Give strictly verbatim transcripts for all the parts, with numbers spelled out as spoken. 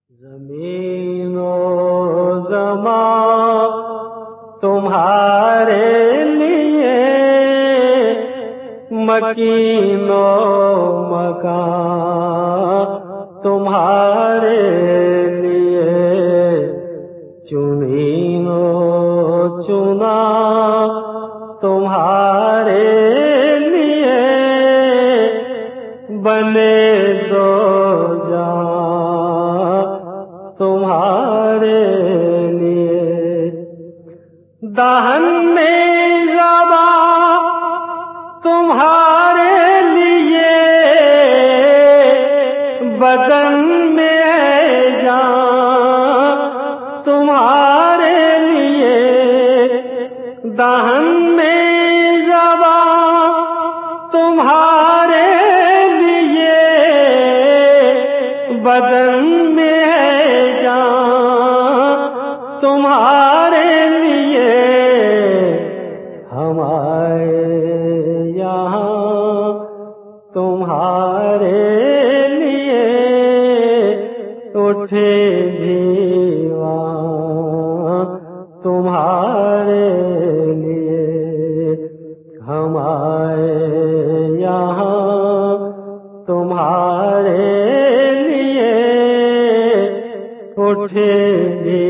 زمین و زمان تمہارے لیے، مکین و مکان تمہارے لیے، چنین و چنا تمہارے لیے، بنے دو جہاں تمہارے لیے، دہن میں زبان تمہارے لیے، بدن میں جان تمہارے لیے، دہن میں زبان تمہارے لیے، بدن میں جان تمہارے لیے، ہم آئے یہاں تمہارے لیے، اٹھے بھی وہاں تمہارے لیے، ہم آئے یہاں تمہارے لیے، اٹھے بھی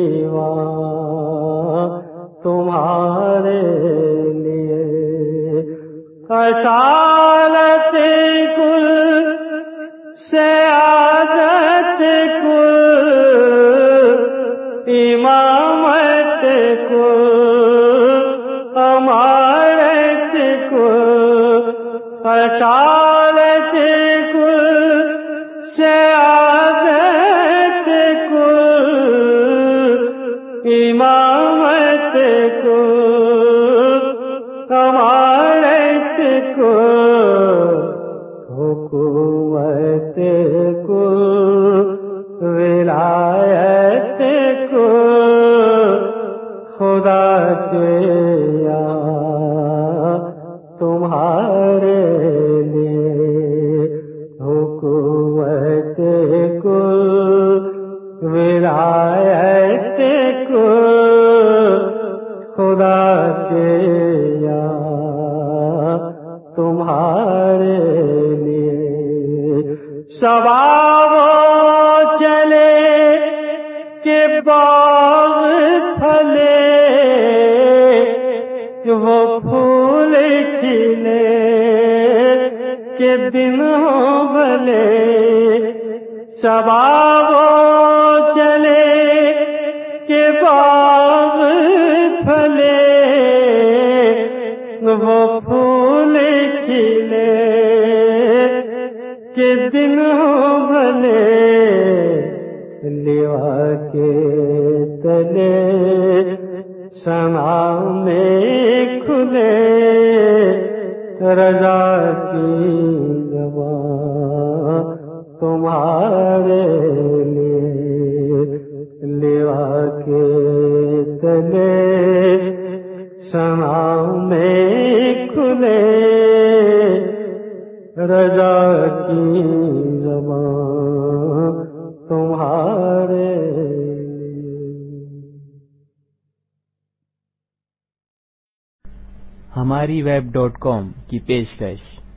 وہاں تمہارے لیے، اصالت کل سعادت کل، امامت کل، امارت کل، اصالت کل سعادت کل، امامت کل، امارت کل، حکومت کل، ولایت کل، خدا کے یہاں تمہارے لیے، حکومت کل، ولایت کل، خدا کے یہاں تمہارے لیے، ثواب چلے کہ باغ پھلے، وہ پھول کھلے کہ دن ہو بھلے، ثواب چلے کہ باغ پھلے، وہ پھول کھلے کہ دن ہو بھلے، لیوا کے تلے سنا میں کھلے، رضا کی زبان تمہارے لیے، لیوا کے تلے سنا میں کھلے، رضا کی زبان تمہارے ہماری ویب ڈاٹ کام کی پیشکش